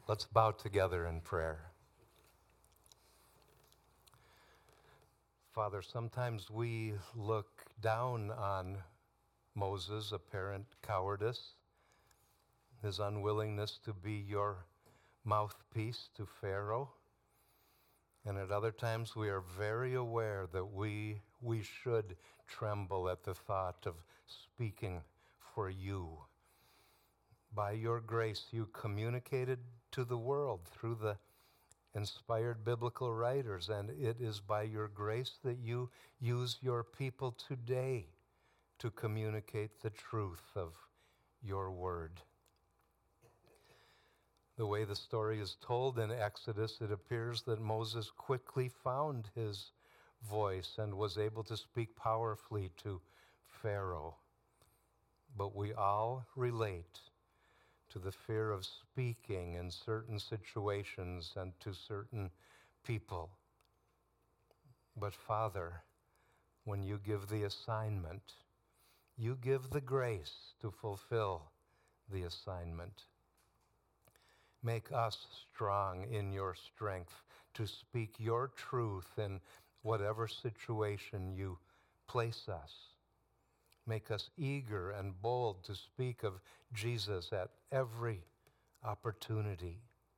Let's bow together in prayer. Father, sometimes we look down on Moses' apparent cowardice, his unwillingness to be your mouthpiece to Pharaoh. And at other times we are very aware that we should tremble at the thought of speaking for you. By your grace, you communicated to the world through the inspired biblical writers, and it is by your grace that you use your people today to communicate the truth of your word. The way the story is told in Exodus, it appears that Moses quickly found his voice and was able to speak powerfully to Pharaoh. But we all relate to the fear of speaking in certain situations and to certain people. But Father, when you give the assignment, you give the grace to fulfill the assignment. Make us strong in your strength to speak your truth in whatever situation you place us. Make us eager and bold to speak of Jesus at every opportunity.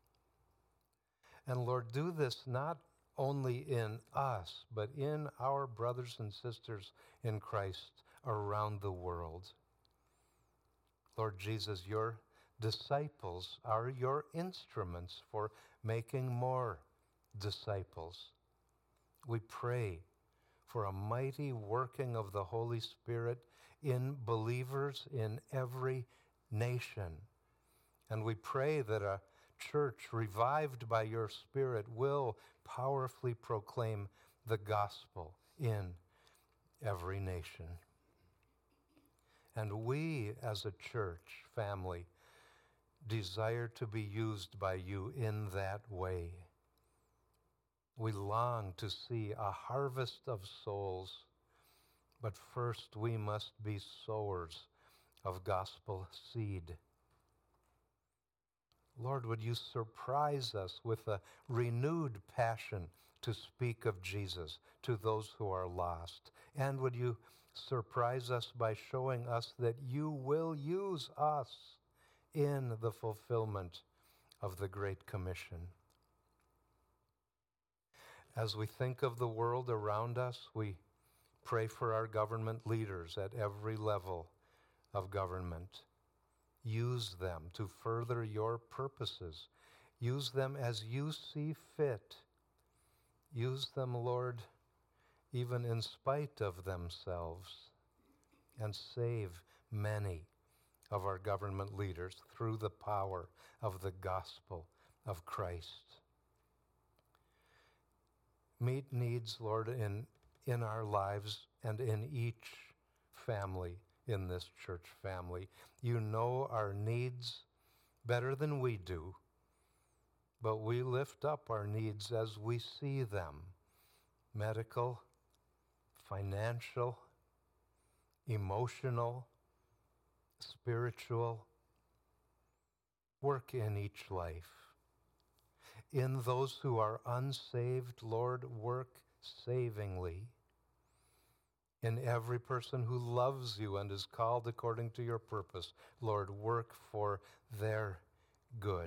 And Lord, do this not only in us, but in our brothers and sisters in Christ around the world. Lord Jesus, your disciples are your instruments for making more disciples. We pray for a mighty working of the Holy Spirit in believers in every nation. And we pray that a church revived by your Spirit will powerfully proclaim the gospel in every nation. And we as a church family desire to be used by you in that way. We long to see a harvest of souls, but first we must be sowers of gospel seed. Lord, would you surprise us with a renewed passion to speak of Jesus to those who are lost? And would you surprise us by showing us that you will use us in the fulfillment of the Great Commission? As we think of the world around us, we pray for our government leaders at every level of government. Use them to further your purposes. Use them as you see fit. Use them, Lord, even in spite of themselves, and save many of our government leaders through the power of the gospel of Christ. Meet needs, Lord, in our lives and in each family in this church family. You know our needs better than we do, but we lift up our needs as we see them: medical, financial, emotional, spiritual. Work in each life. In those who are unsaved, Lord, work savingly. In every person who loves you and is called according to your purpose, Lord, work for their good.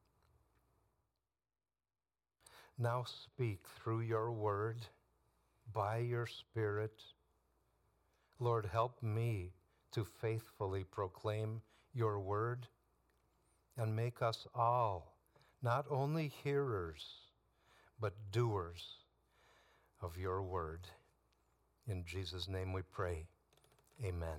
Now speak through your word, by your Spirit. Lord, help me to faithfully proclaim your word, and make us all not only hearers, but doers of your word. In Jesus' name we pray. Amen.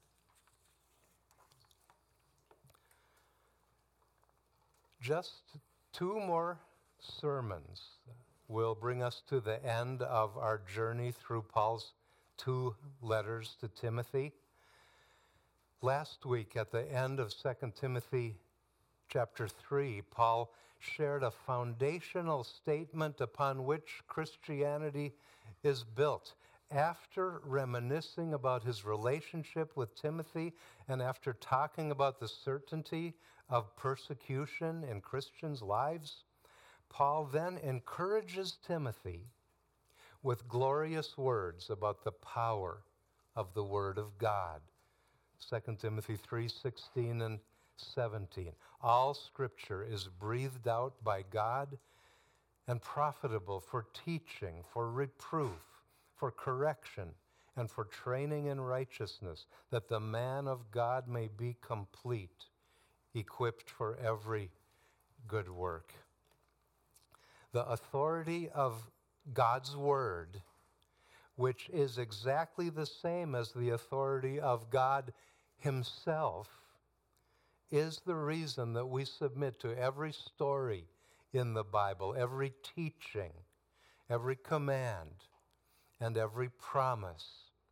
Just 2 more sermons will bring us to the end of our journey through Paul's 2 letters to Timothy. Last week, at the end of 2 Timothy chapter 3, Paul shared a foundational statement upon which Christianity is built. After reminiscing about his relationship with Timothy, and after talking about the certainty of persecution in Christians' lives, Paul then encourages Timothy with glorious words about the power of the Word of God. 2 Timothy 3:16 and 17. All Scripture is breathed out by God and profitable for teaching, for reproof, for correction, and for training in righteousness, that the man of God may be complete, equipped for every good work. The authority of God's Word, which is exactly the same as the authority of God Himself, is the reason that we submit to every story in the Bible, every teaching, every command, and every promise.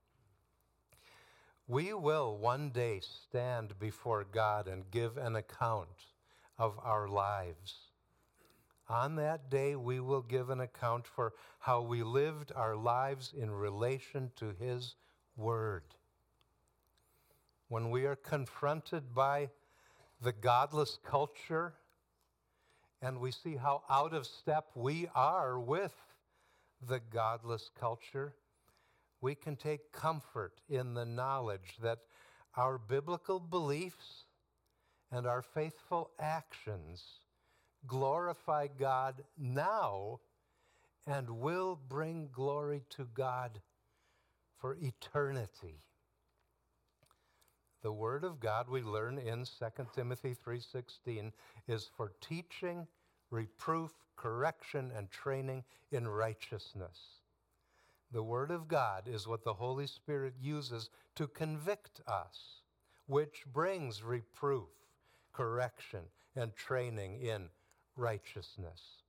We will one day stand before God and give an account of our lives. On that day, we will give an account for how we lived our lives in relation to His Word. When we are confronted by the godless culture and we see how out of step we are with the godless culture, we can take comfort in the knowledge that our biblical beliefs and our faithful actions glorify God now and will bring glory to God for eternity. The Word of God, we learn in 2 Timothy 3:16, is for teaching, reproof, correction, and training in righteousness. The Word of God is what the Holy Spirit uses to convict us, which brings reproof, correction, and training in righteousness.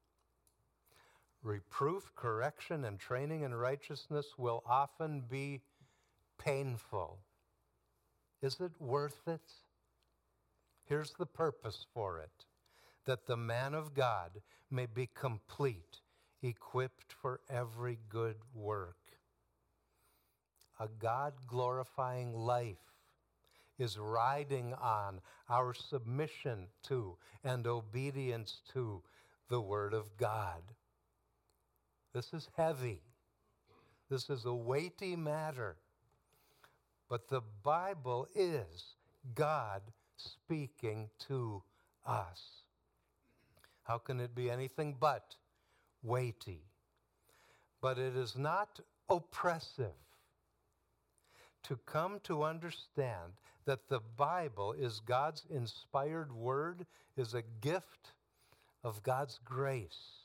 Reproof, correction, and training in righteousness will often be painful. Is it worth it? Here's the purpose for it: that the man of God may be complete, equipped for every good work. A God-glorifying life is riding on our submission to and obedience to the Word of God. This is heavy. This is a weighty matter. But the Bible is God speaking to us. How can it be anything but weighty? But it is not oppressive. To come to understand that the Bible is God's inspired word is a gift of God's grace.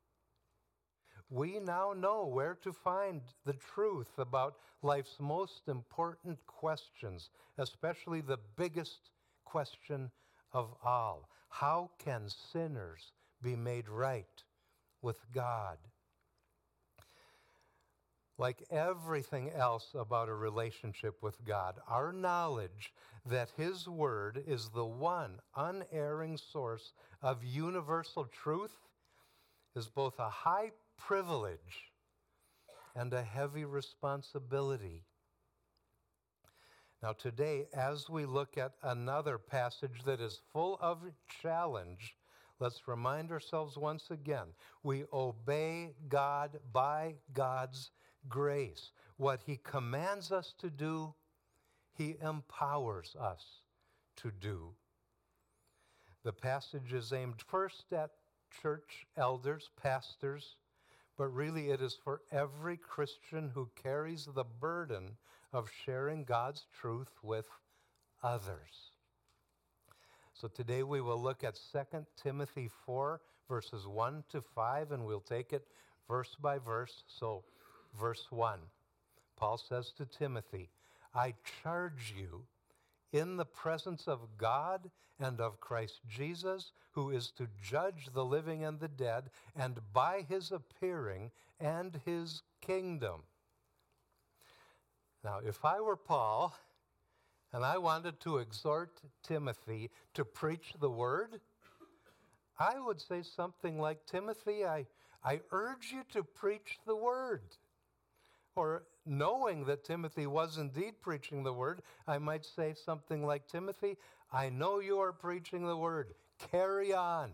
We now know where to find the truth about life's most important questions, especially the biggest question of all. How can sinners be made right with God? Like everything else about a relationship with God, our knowledge that His Word is the one unerring source of universal truth is both a high privilege and a heavy responsibility. Now today, as we look at another passage that is full of challenge, let's remind ourselves once again, we obey God by God's grace. What He commands us to do, He empowers us to do. The passage is aimed first at church elders, pastors, but really it is for every Christian who carries the burden of sharing God's truth with others. So today we will look at 2 Timothy 4, verses 1 to 5, and we'll take it verse by verse. So, verse 1, Paul says to Timothy, I charge you in the presence of God and of Christ Jesus, who is to judge the living and the dead, and by His appearing and His kingdom. Now, if I were Paul and I wanted to exhort Timothy to preach the word, I would say something like, Timothy, I urge you to preach the word. Or knowing that Timothy was indeed preaching the word, I might say something like, Timothy, I know you are preaching the word. Carry on.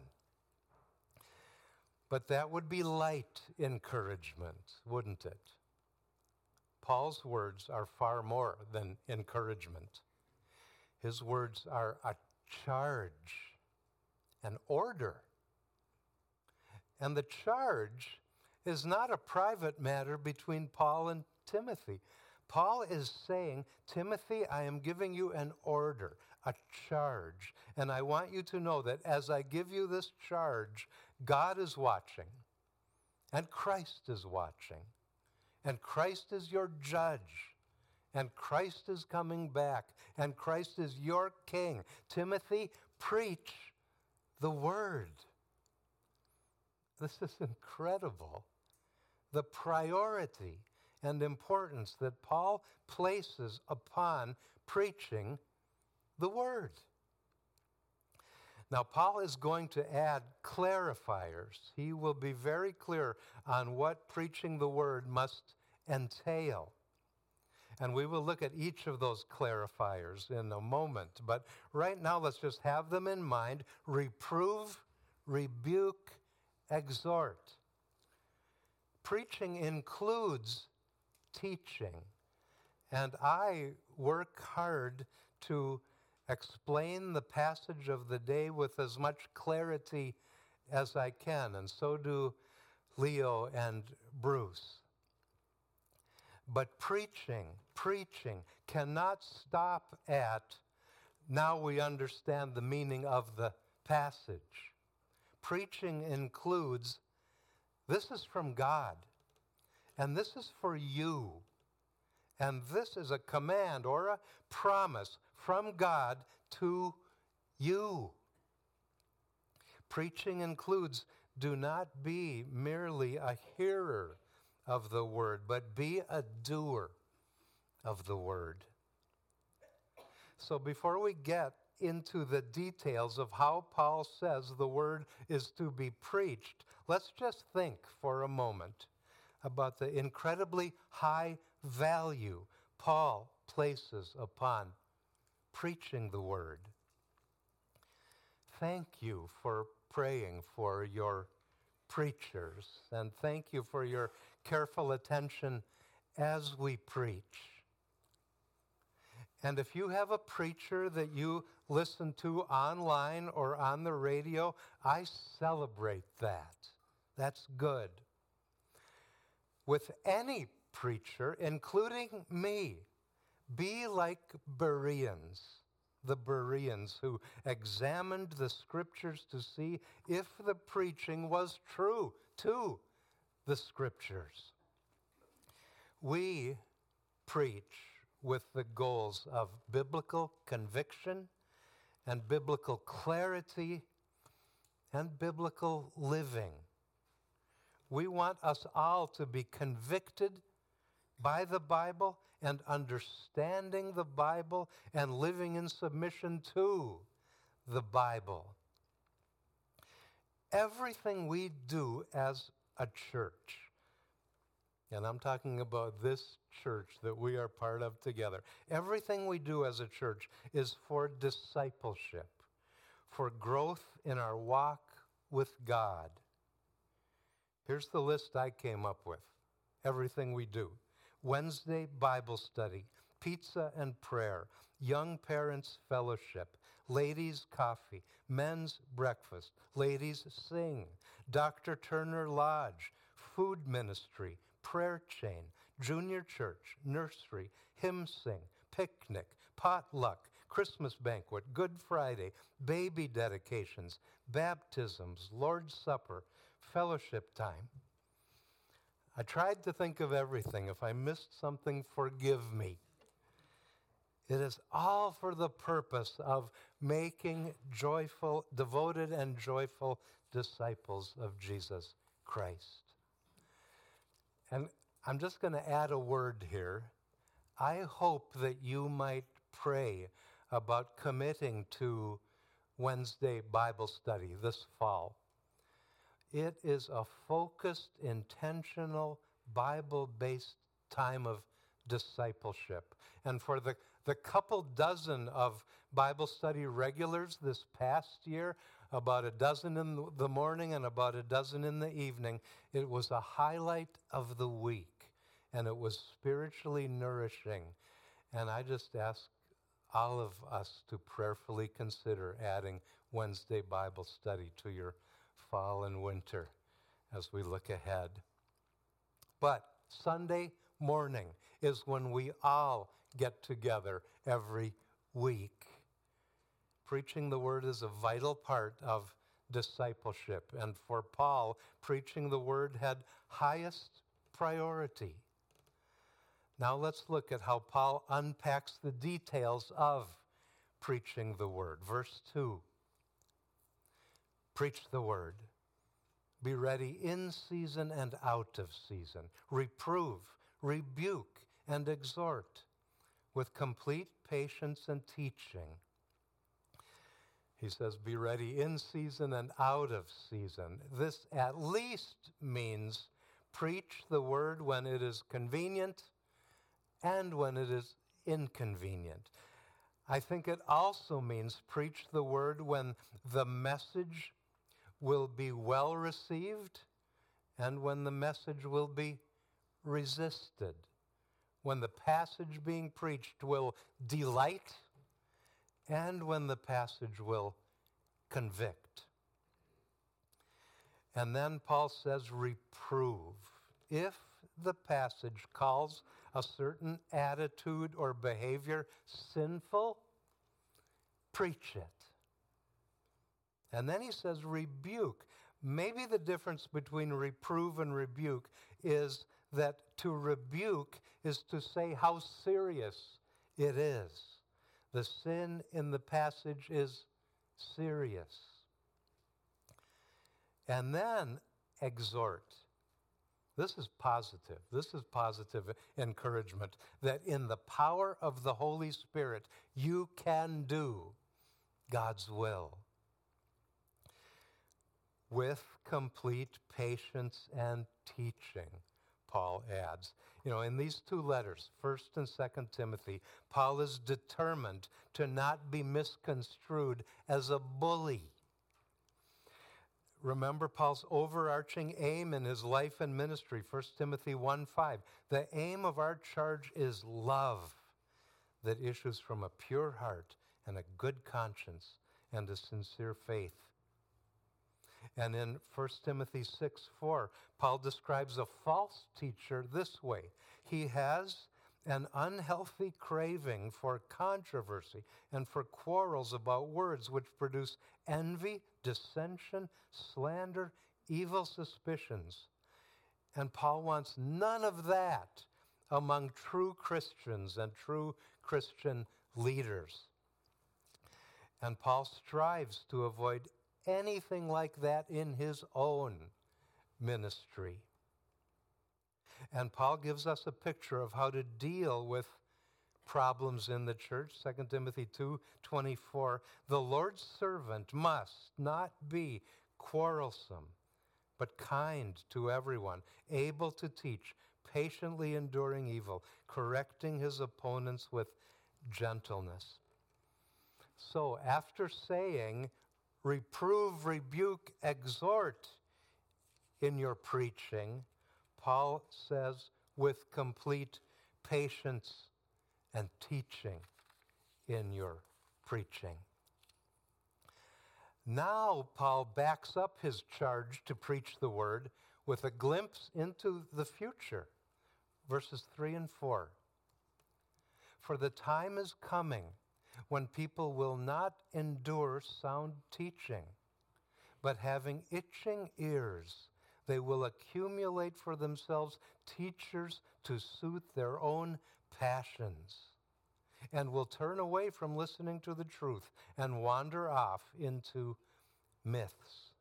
But that would be light encouragement, wouldn't it? Paul's words are far more than encouragement. His words are a charge, an order. And the charge is not a private matter between Paul and Timothy. Paul is saying, Timothy, I am giving you an order, a charge. And I want you to know that as I give you this charge, God is watching, and Christ is watching, and Christ is your judge, and Christ is coming back, and Christ is your king. Timothy, preach the word. This is incredible. The priority and importance that Paul places upon preaching the word. Now, Paul is going to add clarifiers. He will be very clear on what preaching the word must entail. And we will look at each of those clarifiers in a moment. But right now, let's just have them in mind. Reprove, rebuke, exhort. Preaching includes teaching. And I work hard to explain the passage of the day with as much clarity as I can, and so do Leo and Bruce. But preaching cannot stop at, now we understand the meaning of the passage. Preaching includes, this is from God, and this is for you, and this is a command or a promise from God to you. Preaching includes, do not be merely a hearer of the word, but be a doer of the word. So before we get into the details of how Paul says the word is to be preached, let's just think for a moment about the incredibly high value Paul places upon preaching the word. Thank you for praying for your preachers, and thank you for your careful attention as we preach. And if you have a preacher that you listen to online or on the radio, I celebrate that. That's good. With any preacher, including me, be like Bereans, the Bereans who examined the scriptures to see if the preaching was true to the scriptures. We preach with the goals of biblical conviction and biblical clarity and biblical living. We want us all to be convicted by the Bible and understanding the Bible and living in submission to the Bible. Everything we do as a church, and I'm talking about this church that we are part of together, everything we do as a church is for discipleship, for growth in our walk with God. Here's the list I came up with. Everything we do. Wednesday Bible study, pizza and prayer, young parents fellowship, ladies coffee, men's breakfast, ladies sing, Dr. Turner Lodge, food ministry, prayer chain, junior church, nursery, hymn sing, picnic, potluck, Christmas banquet, Good Friday, baby dedications, baptisms, Lord's Supper, fellowship time. I tried to think of everything. If I missed something, forgive me. It is all for the purpose of making joyful, devoted and joyful disciples of Jesus Christ. And I'm just going to add a word here. I hope that you might pray about committing to Wednesday Bible study this fall. It is a focused, intentional, Bible-based time of discipleship. And for the The couple dozen of Bible study regulars this past year, about a dozen in the morning and about a dozen in the evening, it was a highlight of the week, and it was spiritually nourishing. And I just ask all of us to prayerfully consider adding Wednesday Bible study to your fall and winter as we look ahead. But Sunday morning is when we all get together every week. Preaching the word is a vital part of discipleship, and for Paul, preaching the word had highest priority. Now let's look at how Paul unpacks the details of preaching the word. Verse 2, preach the word. Be ready in season and out of season. Reprove, rebuke, and exhort with complete patience and teaching. He says, be ready in season and out of season. This at least means preach the word when it is convenient and when it is inconvenient. I think it also means preach the word when the message will be well received and when the message will be resisted. When the passage being preached will delight and when the passage will convict. And then Paul says, reprove. If the passage calls a certain attitude or behavior sinful, preach it. And then he says, rebuke. Maybe the difference between reprove and rebuke is that to rebuke is to say how serious it is. The sin in the passage is serious. And then exhort. This is positive. This is positive encouragement that in the power of the Holy Spirit, you can do God's will with complete patience and teaching, Paul adds. In these two letters, 1st and 2nd Timothy, Paul is determined to not be misconstrued as a bully. Remember Paul's overarching aim in his life and ministry, 1 Timothy 1:5. The aim of our charge is love that issues from a pure heart and a good conscience and a sincere faith. And in 1 Timothy 6:4, Paul describes a false teacher this way. He has an unhealthy craving for controversy and for quarrels about words which produce envy, dissension, slander, evil suspicions. And Paul wants none of that among true Christians and true Christian leaders. And Paul strives to avoid anything like that in his own ministry. And Paul gives us a picture of how to deal with problems in the church. 2 Timothy 2:24. The Lord's servant must not be quarrelsome, but kind to everyone, able to teach, patiently enduring evil, correcting his opponents with gentleness. So after saying, reprove, rebuke, exhort in your preaching, Paul says, with complete patience and teaching in your preaching. Now, Paul backs up his charge to preach the word with a glimpse into the future. Verses 3 and 4. For the time is coming when people will not endure sound teaching, but having itching ears, they will accumulate for themselves teachers to suit their own passions, and will turn away from listening to the truth and wander off into myths.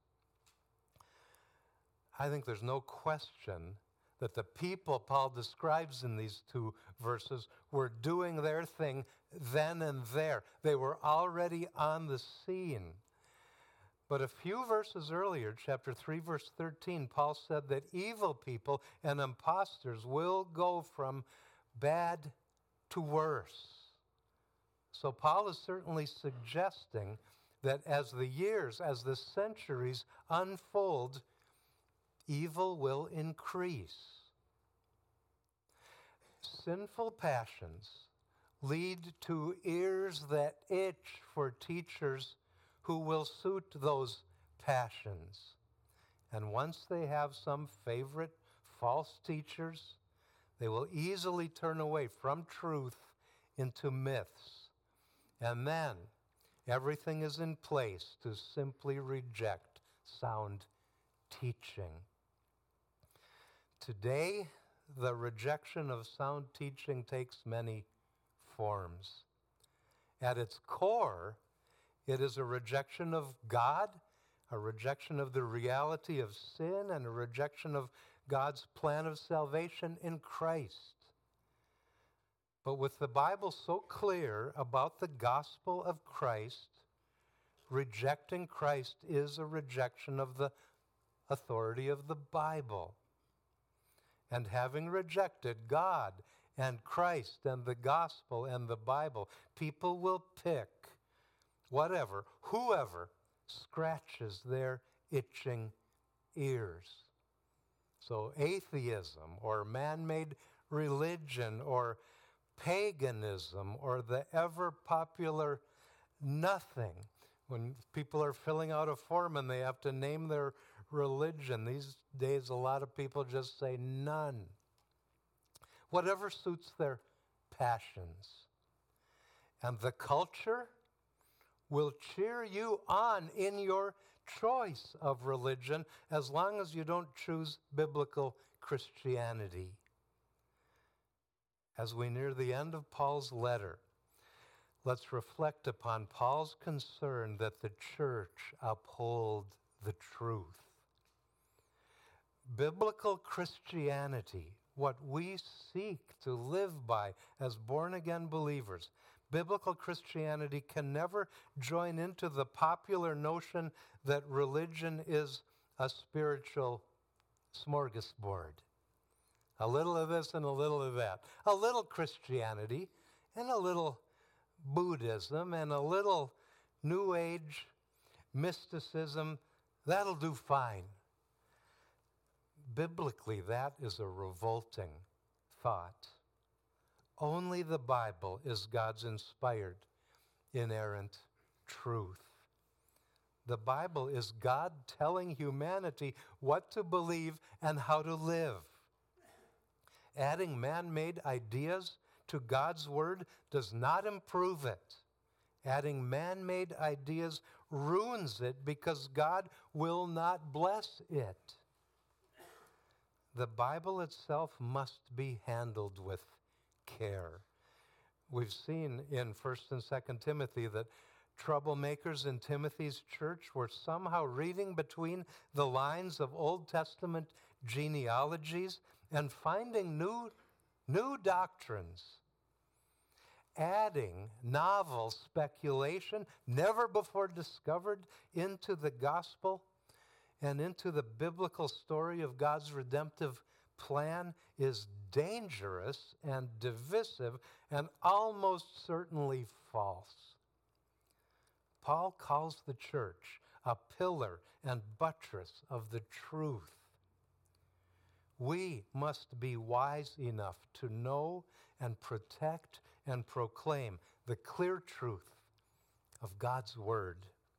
I think there's no question that the people Paul describes in these two verses were doing their thing then and there. They were already on the scene. But a few verses earlier, chapter 3, verse 13, Paul said that evil people and impostors will go from bad to worse. So Paul is certainly suggesting that as the years, as the centuries unfold, evil will increase. Sinful passions lead to ears that itch for teachers who will suit those passions. And once they have some favorite false teachers, they will easily turn away from truth into myths. And then everything is in place to simply reject sound teaching. Today, the rejection of sound teaching takes many forms. At its core, it is a rejection of God, a rejection of the reality of sin, and a rejection of God's plan of salvation in Christ. But with the Bible so clear about the gospel of Christ, rejecting Christ is a rejection of the authority of the Bible. And having rejected God and Christ and the gospel and the Bible, people will pick whoever scratches their itching ears. So atheism or man-made religion or paganism or the ever-popular nothing. When people are filling out a form and they have to name their religion, these days a lot of people just say none. Whatever suits their passions. And the culture will cheer you on in your choice of religion as long as you don't choose biblical Christianity. As we near the end of Paul's letter, let's reflect upon Paul's concern that the church uphold the truth. Biblical Christianity, what we seek to live by as born-again believers, biblical Christianity can never join into the popular notion that religion is a spiritual smorgasbord. A little of this and a little of that. A little Christianity and a little Buddhism and a little New Age mysticism, that'll do fine. Biblically, that is a revolting thought. Only the Bible is God's inspired, inerrant truth. The Bible is God telling humanity what to believe and how to live. Adding man-made ideas to God's word does not improve it. Adding man-made ideas ruins it because God will not bless it. The Bible itself must be handled with care. We've seen in 1st and 2nd Timothy that troublemakers in Timothy's church were somehow reading between the lines of Old Testament genealogies and finding new doctrines, adding novel speculation never before discovered into the gospel and into the biblical story of God's redemptive plan is dangerous and divisive and almost certainly false. Paul calls the church a pillar and buttress of the truth. We must be wise enough to know and protect and proclaim the clear truth of God's word.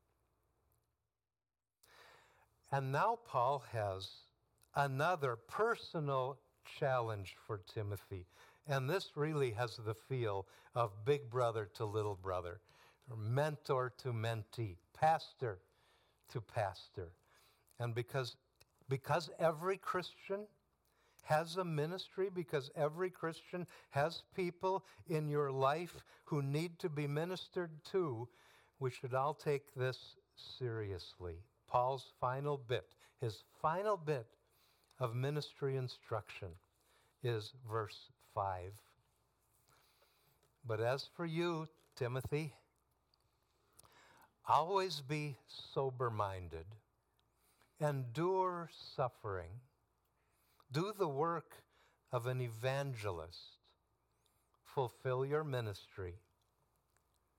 And now Paul has another personal challenge for Timothy. And this really has the feel of big brother to little brother, or mentor to mentee, pastor to pastor. And because every Christian has a ministry, because every Christian has people in your life who need to be ministered to, we should all take this seriously. Paul's final bit, his final bit of ministry instruction is verse 5. But as for you, Timothy, always be sober-minded, endure suffering, do the work of an evangelist, fulfill your ministry.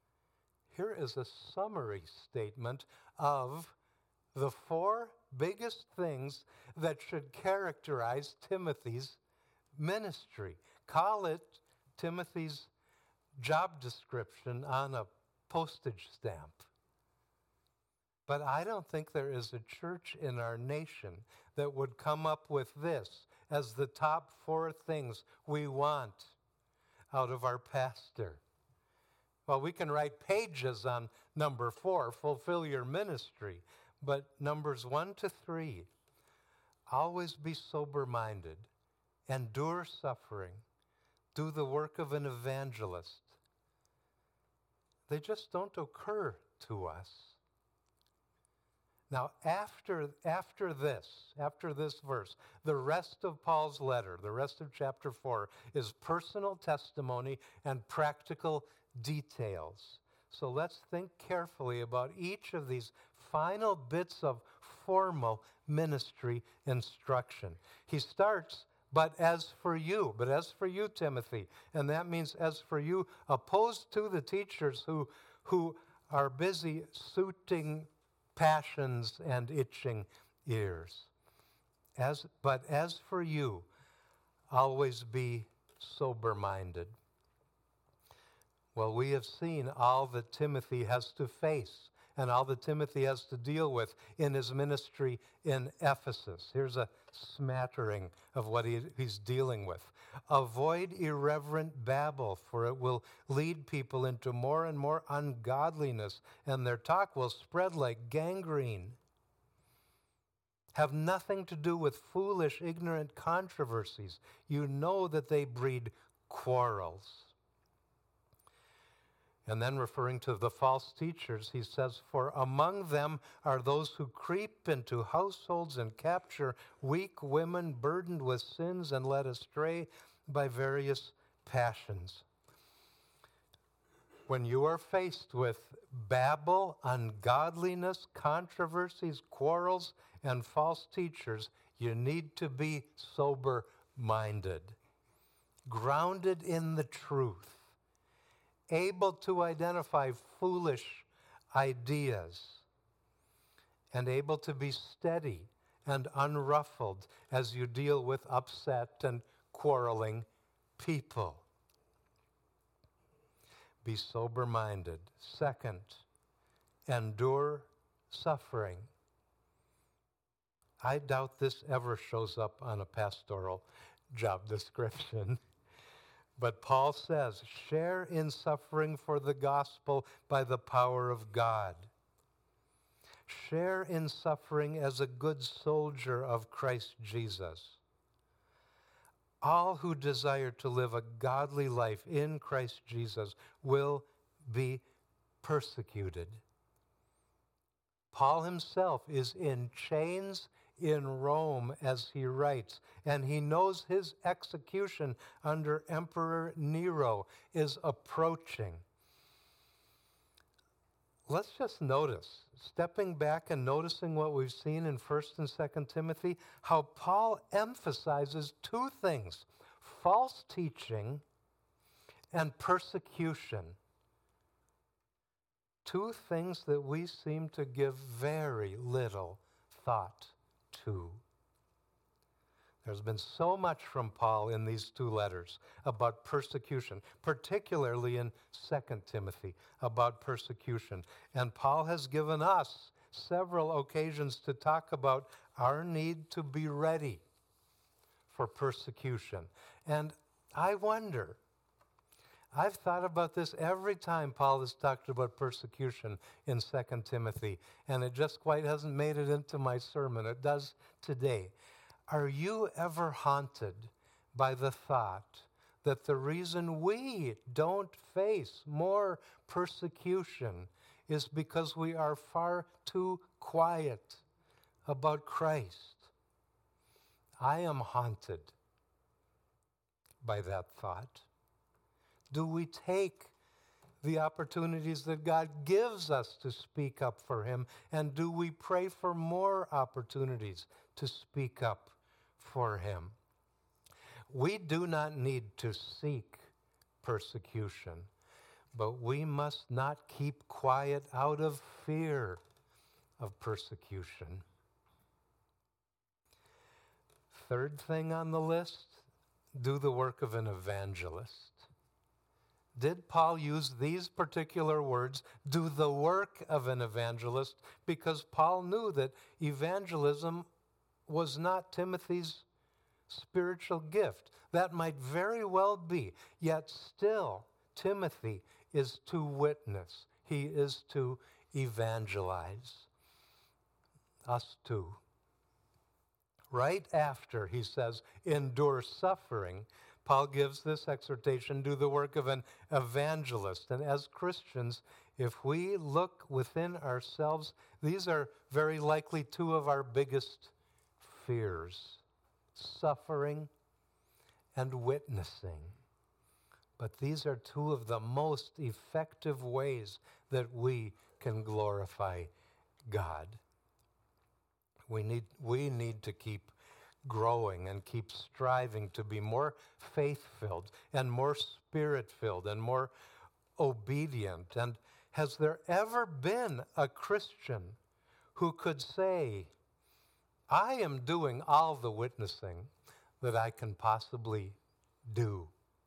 Here is a summary statement of the 4 biggest things that should characterize Timothy's ministry. Call it Timothy's job description on a postage stamp. But I don't think there is a church in our nation that would come up with this as the top 4 things we want out of our pastor. Well, we can write pages on number 4, fulfill your ministry. But numbers 1 to 3, always be sober-minded, endure suffering, do the work of an evangelist. They just don't occur to us. Now, after this verse, the rest of Paul's letter, the rest of chapter 4, is personal testimony and practical details. So let's think carefully about each of these final bits of formal ministry instruction. He starts, but as for you, Timothy, and that means as for you, opposed to the teachers who are busy suiting passions and itching ears. But as for you, always be sober-minded. Well, we have seen all that Timothy has to face and all that Timothy has to deal with in his ministry in Ephesus. Here's a smattering of what he's dealing with. Avoid irreverent babble, for it will lead people into more and more ungodliness, and their talk will spread like gangrene. Have nothing to do with foolish, ignorant controversies. You know that they breed quarrels. And then referring to the false teachers, he says, for among them are those who creep into households and capture weak women burdened with sins and led astray by various passions. When you are faced with babble, ungodliness, controversies, quarrels, and false teachers, you need to be sober-minded, grounded in the truth, able to identify foolish ideas, and able to be steady and unruffled as you deal with upset and quarreling people. Be sober-minded. Second, endure suffering. I doubt this ever shows up on a pastoral job description. But Paul says, share in suffering for the gospel by the power of God. Share in suffering as a good soldier of Christ Jesus. All who desire to live a godly life in Christ Jesus will be persecuted. Paul himself is in chains in Rome as he writes, and he knows his execution under Emperor Nero is approaching. Let's just notice, stepping back and noticing what we've seen in 1 and 2 Timothy, how Paul emphasizes 2 things, false teaching and persecution. 2 things that we seem to give very little thought to. There's been so much from Paul in these 2 letters about persecution, particularly in 2 Timothy about persecution. And Paul has given us several occasions to talk about our need to be ready for persecution. And I wonder, I've thought about this every time Paul has talked about persecution in 2 Timothy, and it just quite hasn't made it into my sermon. It does today. Are you ever haunted by the thought that the reason we don't face more persecution is because we are far too quiet about Christ? I am haunted by that thought. Do we take the opportunities that God gives us to speak up for him, and do we pray for more opportunities to speak up for him? We do not need to seek persecution, but we must not keep quiet out of fear of persecution. Third thing on the list, do the work of an evangelist. Did Paul use these particular words, do the work of an evangelist, because Paul knew that evangelism was not Timothy's spiritual gift? That might very well be, yet still Timothy is to witness. He is to evangelize. Us too. Right after he says, endure suffering, Paul gives this exhortation, do the work of an evangelist. And as Christians, if we look within ourselves, these are very likely two of our biggest fears: suffering and witnessing. But these are two of the most effective ways that we can glorify God. We need to keep growing and keep striving to be more faith-filled and more spirit-filled and more obedient. And has there ever been a Christian who could say, I am doing all the witnessing that I can possibly do?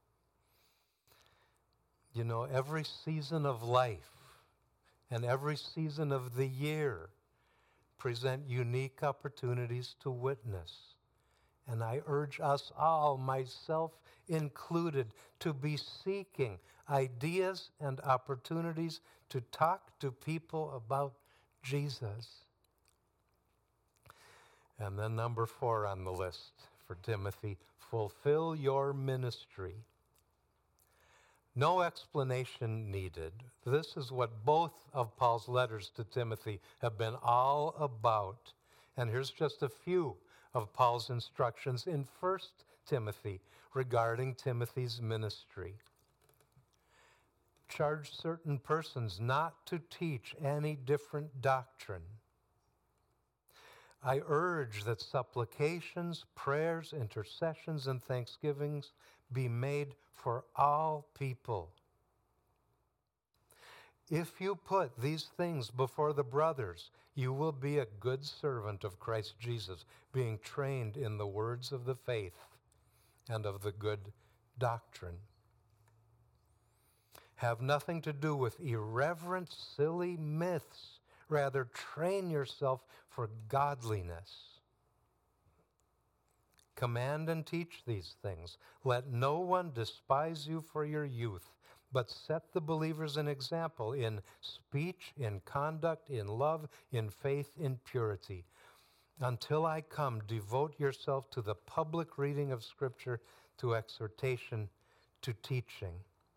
You know, every season of life and every season of the year present unique opportunities to witness. And I urge us all, myself included, to be seeking ideas and opportunities to talk to people about Jesus. And then number 4 on the list for Timothy, fulfill your ministry. No explanation needed. This is what both of Paul's letters to Timothy have been all about. And here's just a few of Paul's instructions in 1 Timothy regarding Timothy's ministry. Charge certain persons not to teach any different doctrine. I urge that supplications, prayers, intercessions, and thanksgivings be made for all people. If you put these things before the brothers, you will be a good servant of Christ Jesus, being trained in the words of the faith and of the good doctrine. Have nothing to do with irreverent, silly myths. Rather, train yourself for godliness. Command and teach these things. Let no one despise you for your youth, but set the believers an example in speech, in conduct, in love, in faith, in purity. Until I come, devote yourself to the public reading of Scripture, to exhortation, to teaching.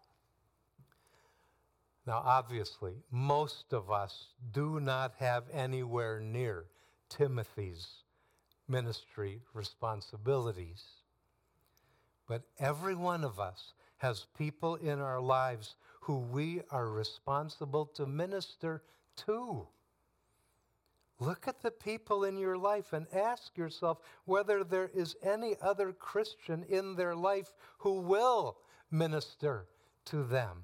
Now, obviously, most of us do not have anywhere near Timothy's ministry responsibilities. But every one of us has people in our lives who we are responsible to minister to. Look at the people in your life and ask yourself whether there is any other Christian in their life who will minister to them.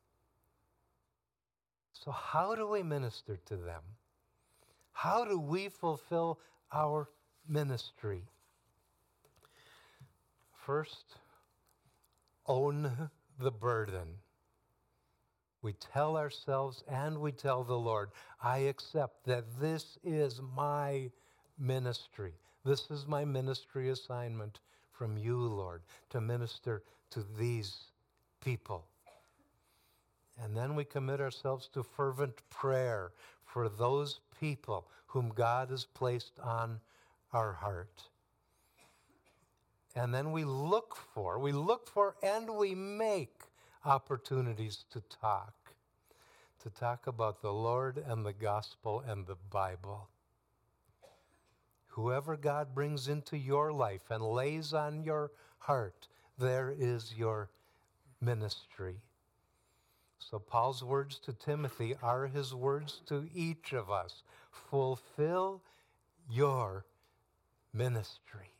So how do we minister to them? How do we fulfill our ministry? First, own the burden. We tell ourselves and we tell the Lord, I accept that this is my ministry. This is my ministry assignment from you, Lord, to minister to these people. And then we commit ourselves to fervent prayer for those people whom God has placed on our heart. And then we look for and we make opportunities to talk about the Lord and the gospel and the Bible. Whoever God brings into your life and lays on your heart, there is your ministry. So Paul's words to Timothy are his words to each of us. Fulfill your ministry.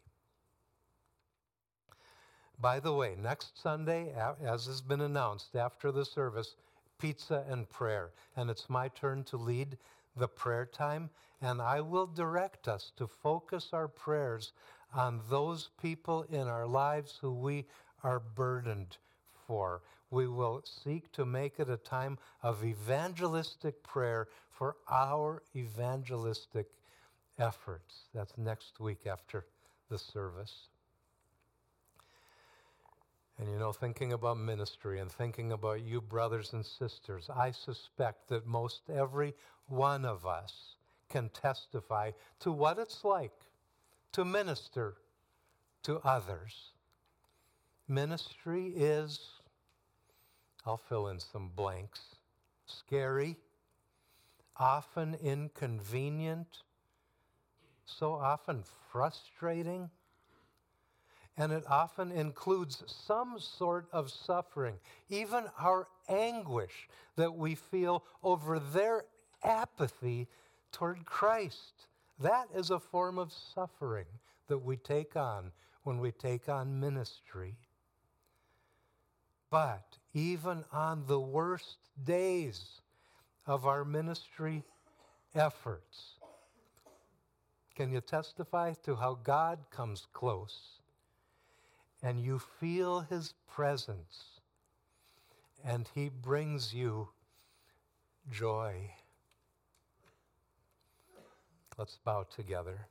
By the way, next Sunday, as has been announced after the service, pizza and prayer. And it's my turn to lead the prayer time. And I will direct us to focus our prayers on those people in our lives who we are burdened for. We will seek to make it a time of evangelistic prayer for our evangelistic efforts. That's next week after the service. And thinking about ministry and thinking about you brothers and sisters, I suspect that most every one of us can testify to what it's like to minister to others. Ministry is, I'll fill in some blanks, scary, often inconvenient, so often frustrating, and it often includes some sort of suffering, even our anguish that we feel over their apathy toward Christ. That is a form of suffering that we take on when we take on ministry. But even on the worst days of our ministry efforts, can you testify to how God comes close and you feel his presence and he brings you joy? Let's bow together.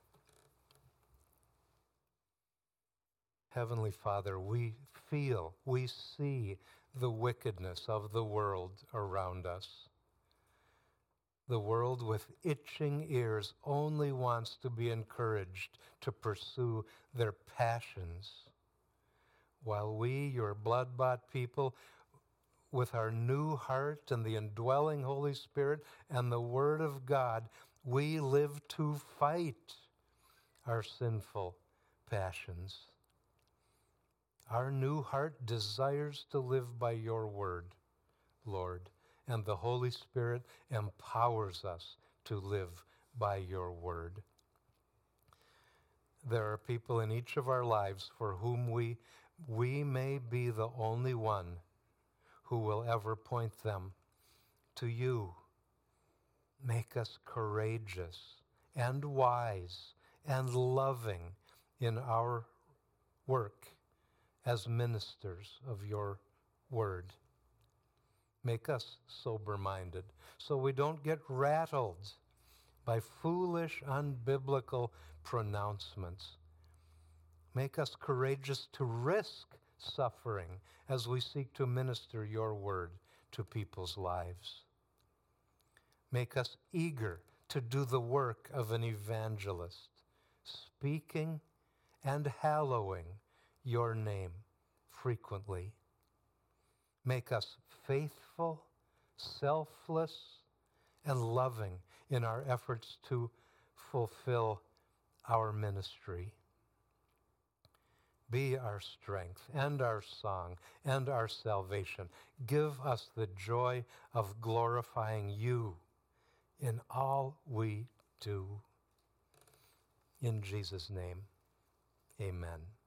Heavenly Father, we feel, we see the wickedness of the world around us. The world with itching ears only wants to be encouraged to pursue their passions, while we, your blood-bought people, with our new heart and the indwelling Holy Spirit and the Word of God, we live to fight our sinful passions. Our new heart desires to live by your word, Lord, and the Holy Spirit empowers us to live by your word. There are people in each of our lives for whom we may be the only one who will ever point them to you. Make us courageous and wise and loving in our work as ministers of your word. Make us sober-minded so we don't get rattled by foolish, unbiblical pronouncements. Make us courageous to risk suffering as we seek to minister your word to people's lives. Make us eager to do the work of an evangelist, speaking and hallowing your name frequently. Make us faithful, selfless, and loving in our efforts to fulfill our ministry. Be our strength and our song and our salvation. Give us the joy of glorifying you in all we do. In Jesus' name, amen.